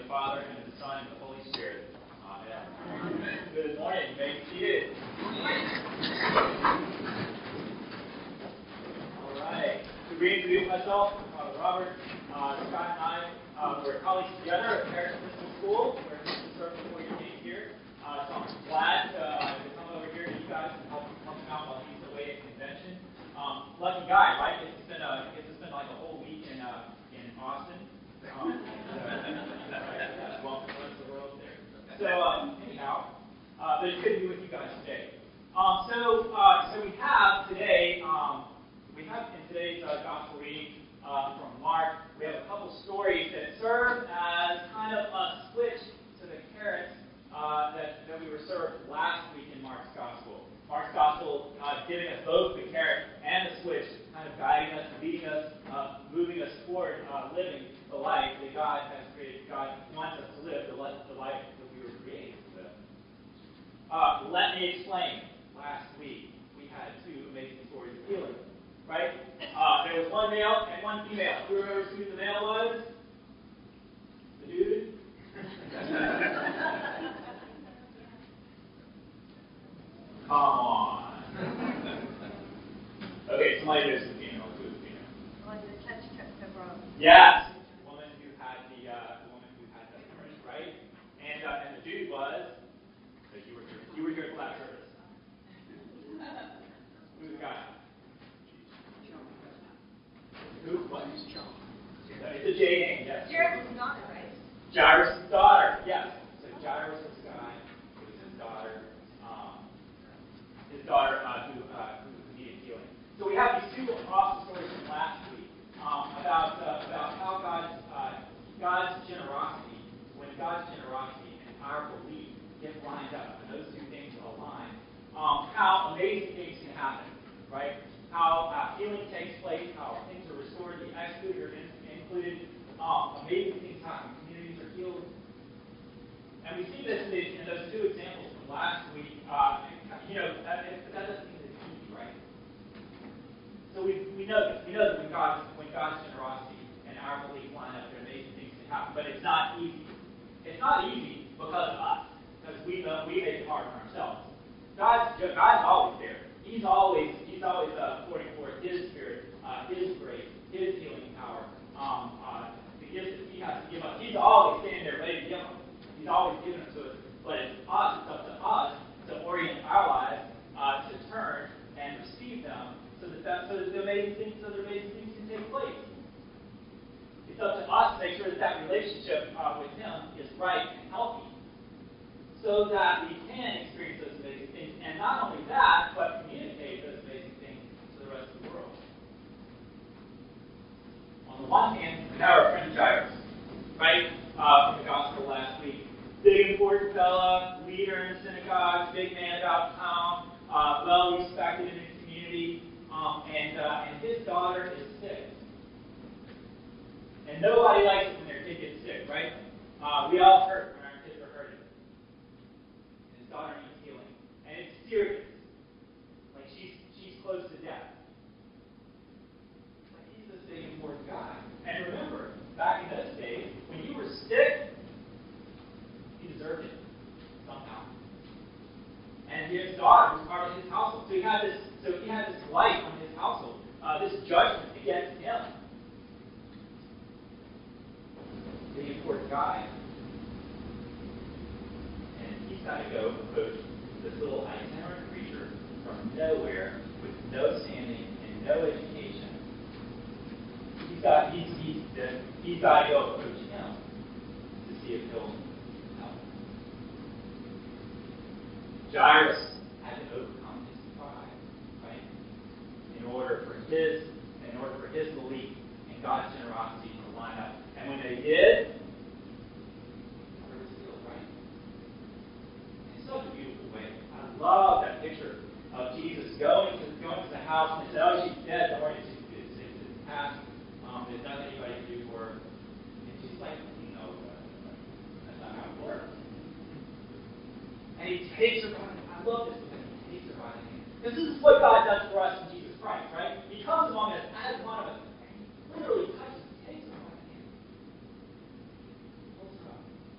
Father, and of the Son, and of the Holy Spirit. Amen. Good morning. You may be seated. All right. To reintroduce myself, Robert, Scott, and I were colleagues together at Paris Christian School, where we served before you came here. So I'm glad to come over here to you guys and help him out while he's away at convention. Lucky guy, right? Gets to spend like a whole week in Austin. Welcome to the world there. So anyhow, but it's good to be with you guys today. So we have today, in today's gospel reading from Mark, we have a couple stories that serve as kind of a switch to the carrots that we were served last week in Mark's gospel. Mark's gospel giving us both the carrot and the switch, kind of guiding us, leading us, moving us toward living the life that God has created. God wants us to live the life that we were created to live. Let me explain. Last week, we had two amazing stories of healing, right? There was one male and one female. Who remembers who the male was? The dude? Come on. Okay, somebody knows the female. Who is the female? Yes. The woman who had the hemorrhage, right? And the dude was. So you were here at the last service. Who's the guy? Who? What? It's a J name, yes. Jairus' daughter, right? Jairus' daughter, yes. So Jairus was the guy. It was his daughter. Who needed healing. So we have these two awesome stories from last week about how God's generosity, when God's generosity and our belief get lined up, and those two things align, how amazing things can happen, right? How healing takes place, how things are restored, the excluded or included. Amazing things happen. Communities are healed. And we see this in those two examples from last week. That doesn't mean it's easy, right? So we know this. We know that when God's generosity and our belief line up, there amazing things can happen. But it's not easy. It's not easy because of us, because we make it hard on ourselves. God's always there. He's always pouring forth His Spirit, His grace, His healing power, the gifts that He has to give us. He's always standing there ready to give them. He's always giving them to us. But it's up to us to orient our lives to turn and receive them, so that the amazing things can take place. It's up to us to make sure that relationship with Him is right and healthy, so that we can experience those amazing things, and not only that, but communicate those amazing things to the rest of the world. On the one hand, we have our friend Jairus, right, from the gospel last week. Big, important fella, leader in the synagogue, big man about town, well respected in his community, and his daughter is sick. And nobody likes it when their kid gets sick, right? We all hurt when our kids are hurting. And his daughter needs healing. And it's serious. Like she's close to death. But he's this big, important guy. And remember, back in those days, when you were sick, he deserved it somehow. And his daughter was part of his household. So he had this light on his household, this judgment against him. The important guy. And he's got to go approach this little itinerant creature from nowhere with no standing and no education. He's got to go approach him to see if he'll help. Jairus had to overcome his pride, right? In order for his belief in God's generosity to line up. And when they did, it was healed, right? In such a beautiful way. I love that picture of Jesus going to the house and they said, "Oh, she's dead. Don't worry, it's past. There's nothing anybody can do for her." And she's like, that's not how it works. And he takes her by the hand. I love this because he takes her by the hand. This is what God does for us in Jesus Christ, right? He comes among us as one of us, and he literally touches, takes her by the hand, pulls her up,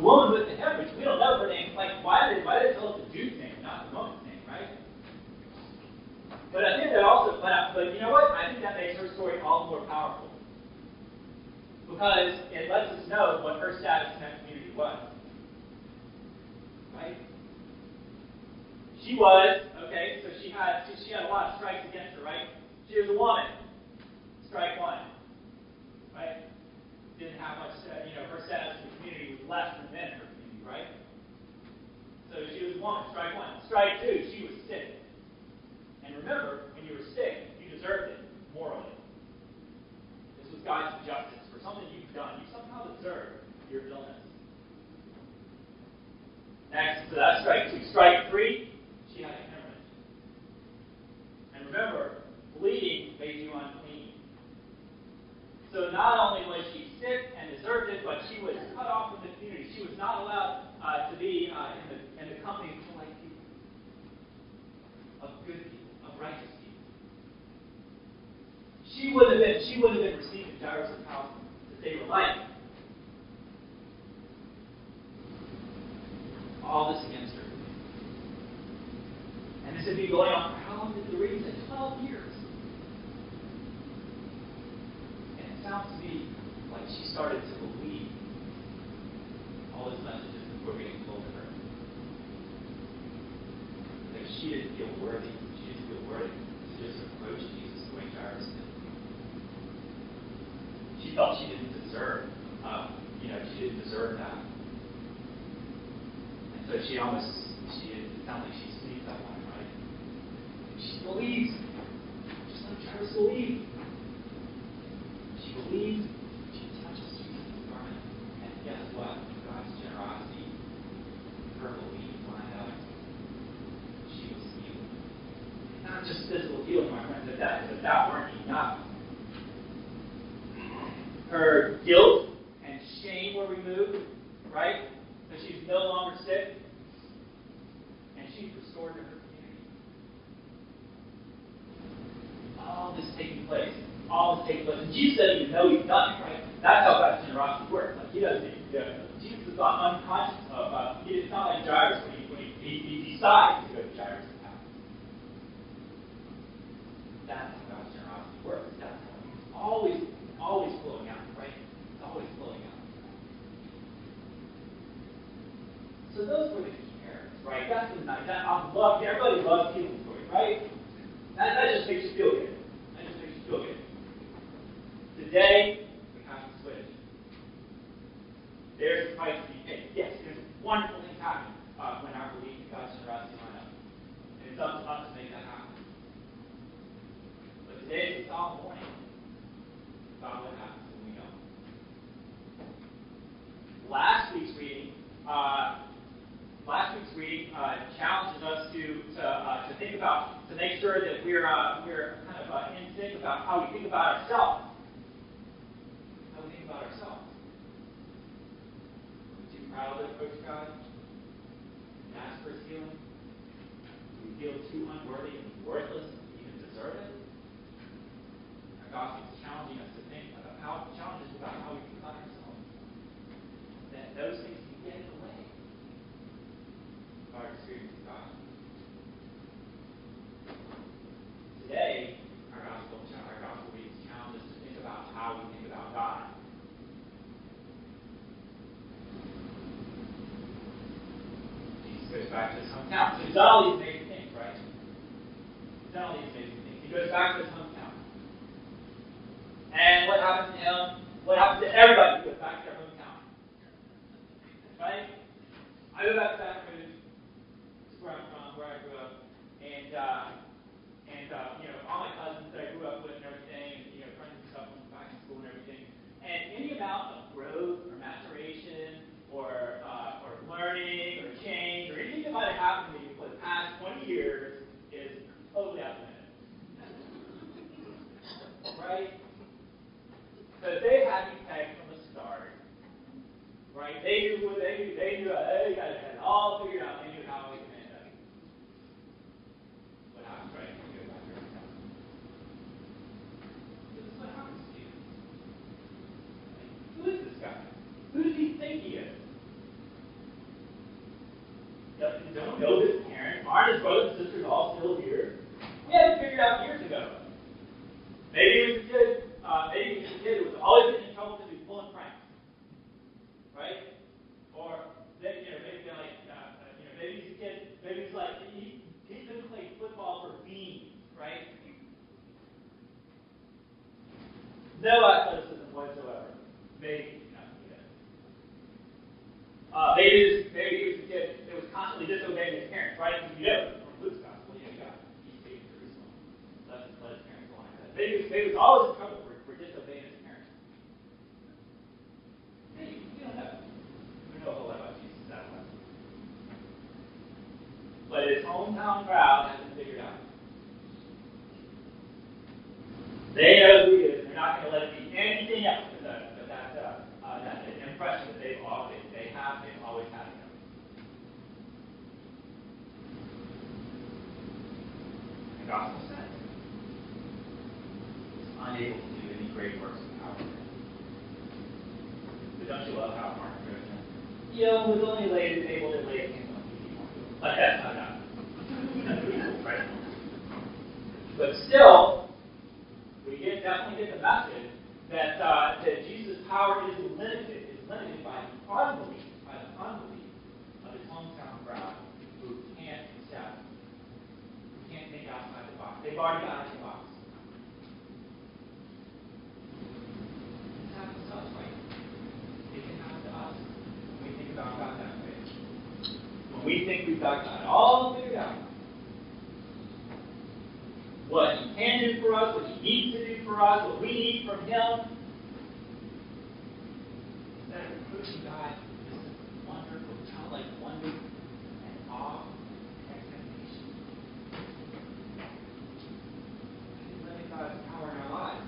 The woman with the hemorrhage, we don't know her name. Like, why did they tell us the Jew's name, not the woman's name, right? But I think that also, but you know what? I think that makes her story all the more powerful. Because it lets us know what her status in that community was. Right? She was, okay, so she had a lot of strikes against her, right? She was a woman. Strike one. Right? Didn't have much, her status in the community was less than men in her community, right? So she was a woman. Strike one. Strike two, she was sick. And remember, when you were sick, you deserved it morally. This was God's justice for something you've done. You somehow deserve your illness. Next, so that's strike two. Strike three, she had a hemorrhage. And remember, bleeding made you unclean. So not only was she sick and deserved it, but she was cut off from the community. She was not allowed to be in the company of polite people, of good people, of righteous people. She would have been received in Jairus' house to save her life. All this against her. And this had been going on for how long did the reading say? 12 years. And it sounds to me like she started to believe all these messages that were being told to her. That she didn't feel worthy. She didn't feel worthy to just approach Jesus the way Jairus did. She felt she didn't deserve, she didn't deserve that. And so it sounds like she sleeps that one, right? And she believes, just like Jairus believed. She believes, she touches Jesus' garment, and guess what? God's generosity, her belief lined up. She was healed. Not just physical healing, my friends, if that weren't enough. Her guilt and shame were removed, right? So she's no longer sick. And she's restored to her community. All this taking place. And Jesus doesn't even know he's done it, right? That's how God's generosity works. Like, he doesn't even, Jesus is not unconscious of, it's not like Jairus when he decides to go to Jairus' house. That's how God's generosity works. That's how it's always flowing out, right? It's always flowing out. So those were the key areas, right? That's the nice. Everybody loves healing stories, right? That just makes you feel good. Today, we have to switch. There's a price to be paid. Yes, there's wonderful things happen when our belief in God's generosity line up. And it's up to us to make that happen. But today is a solemn warning about what happens when we don't. Last week's reading challenges us to think about, to make sure that we're kind of in sync about how we think about ourselves. How we think about ourselves. Are we too proud to approach God and ask for His healing? Do we feel too unworthy and worthless to even deserve it? Our gospel is challenging us to think about how we think about ourselves. That those things can get in the way of our experience with God. Today, our gospel readings challenge us to think about how we think about God. Jesus goes back to his hometown. So he's done all these amazing things, right? He goes back to his hometown. And what happens to him? What happens to everybody who goes back to their hometown? Right? I go back to Baton Rouge. This is where I'm from, where I grew up. And all my cousins that I grew up with and everything, and, friends and stuff went back to school and everything. And any amount of growth or maturation or learning or change or anything that might have happened to me for the past 20 years is totally out the window. Right? Because they had me pegged from the start. Right? They knew they had it all figured out. They knew how it was going to end up. What happens, right? You go back here. This is what happens to you. Who is this guy? Who does he think he is? don't know his parents. Aren't his brothers and sisters all still here? We had it figured out years ago. Maybe he was a kid. Maybe he was a kid who was always getting in trouble because he was pulling pranks, right? Or maybe maybe he's a kid. Maybe he's like he couldn't play football for beans, right? No athleticism whatsoever. Maybe. Maybe he was a kid that was constantly disobeying his parents, right? You know, from Luke's gospel, you got he's taken Jerusalem. Let his parents go like that. Maybe he was always in trouble for disobeying his parents. Maybe, we don't know. We don't know a whole lot about Jesus that way. But his hometown crowd hasn't figured out. They know who he is, and they're not going to let it be anything else but that impression that they've always had him. The gospel says he's unable to do any great works of power. But don't you love how Mark goes in? Was only able to lay hands on people. Like that's not enough. Right? But still, we definitely get the message that Jesus' power is limited by the unbelief of his hometown crowd who can't think outside the box. They've already got in the box. This happens to us, right? It can happen to us when we think about God that way. When we think we've got God all figured out. What he can do for us, what he needs to do for us, what we need from him. Instead of approaching God with wonderful, childlike wonder and awe and expectation. We limit God's power in our lives.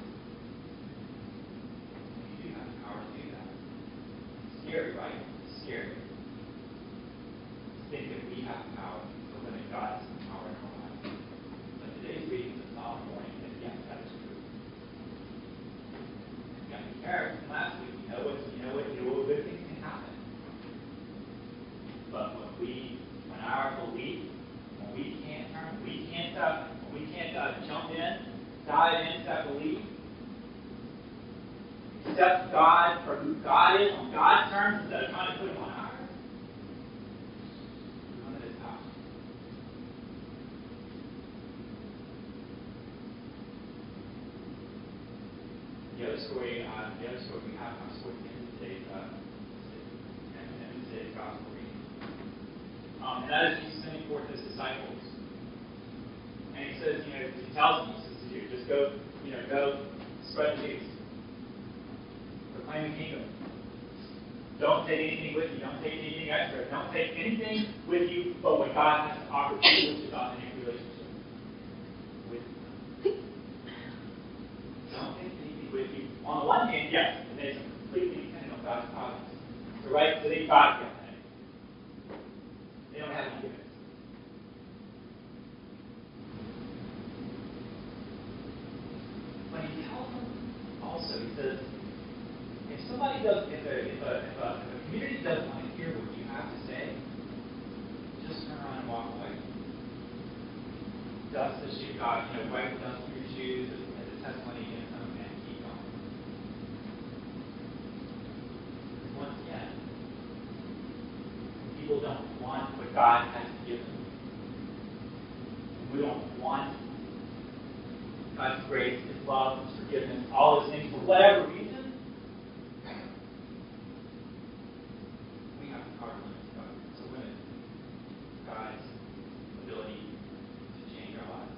We do have the power to do that. It's scary, right? It's scary. Think that we have power to limit God's power in our lives. But today's reading is a solemn warning that yes, that is true. You got to be careful. Last week, you know what good things can happen. But when our belief, when we can't jump in, dive into that belief, accept God for who God is on God's terms instead of trying to put him on ours, we limit his power. The other story we have, I'm story in today's gospel reading. And that is Jesus sending forth his disciples. And he says, he tells them, just go spread the news. Proclaim the kingdom. Don't take anything with you. Don't take anything extra. Don't take anything with you but what God has to offer to you, which is authentic relationship with you. Don't take anything with you. On the one hand, yes, and they're completely dependent on God's providence. So they've got to be authentic. They don't have any gimmicks. But he tells them also, he says, if a community doesn't want to hear what you have to say, just turn around and walk away. Dust the shoe, wipe the dust from your shoes as a testimony against them and keep going. Once again, people don't want what God has given them. We don't want God's grace, his love, his forgiveness, all those things for whatever reason. We have the power to limit God's ability to change our lives.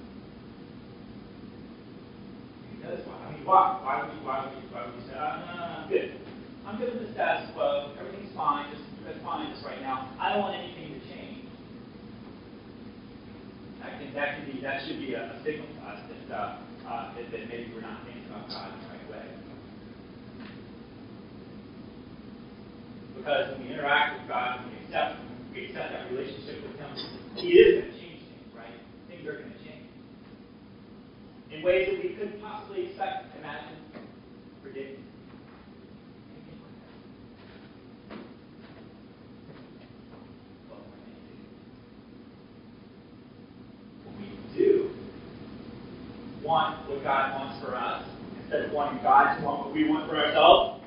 Because why? Why would we say, I'm good. I'm good with the status quo. Everything's fine. That's fine just right now. I don't want anything to change. That should be a signal to us that maybe we're not thinking about God in the right way. Because when we interact with God, when we accept that relationship with him, he is going to change things, right? Things are going to change. In ways that we couldn't possibly expect, imagine, predict. want what God wants for us instead of wanting God to want what we want for ourselves.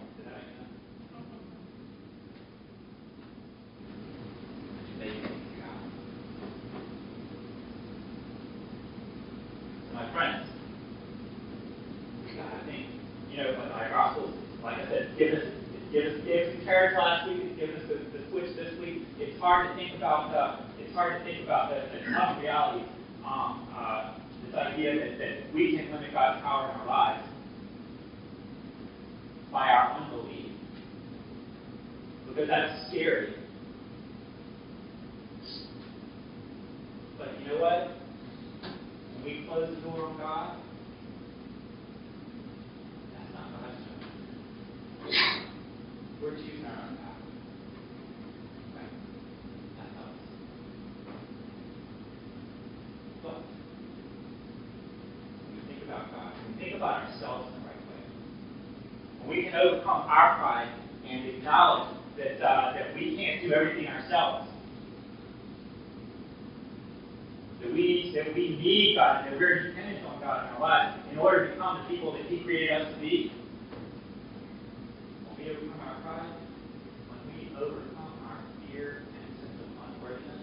My friends, I think, our gospel, like I said, give us the carrots last week, give us the switch this week. It's hard to think about the tough reality. This idea that we can limit God's power in our lives by our unbelief, because that's scary. But you know what? When we close the door on God, that's not God's job. We're choosing our own path. Right? That's us. But when we think about God, when we think about ourselves in the right way, when we can overcome our pride and acknowledge that we can't do everything ourselves, that we need God, and that we're dependent on God in our lives in order to become the people that He created us to be. When we overcome our pride, when we overcome our fear and sense of unworthiness,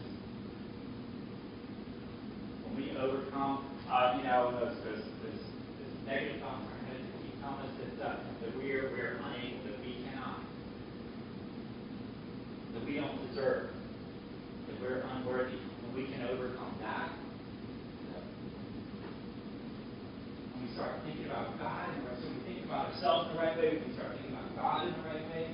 when we overcome, this negative thoughts in our heads that keep telling us that we're unable, that we cannot, that we don't deserve, that we're unworthy. When we can overcome that, when we start thinking about God, and so we think about ourselves in the right way, when we start thinking about God in the right way,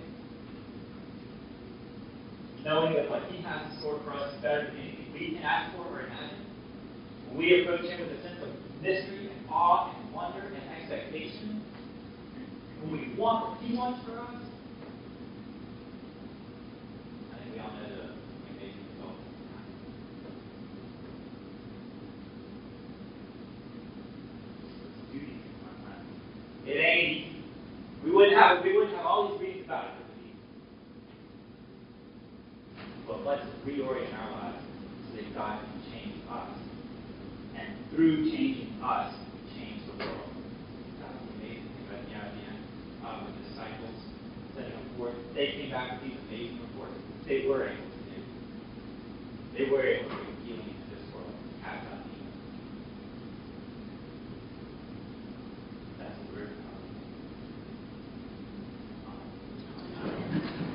knowing that what He has in store for us is better than anything we can ask for or imagine, when we approach Him with a sense of mystery and awe and wonder and expectation, when we want what He wants for us, I think we all know the amazing result. It ain't easy. We wouldn't have all these reasons about it if it was easy. But let's reorient our lives so that God can change us. And through changing us, change the world. That was the amazing thing right at the end with the disciples setting up forth. They came back with these amazing reports. They were able to do. They were able to bring healing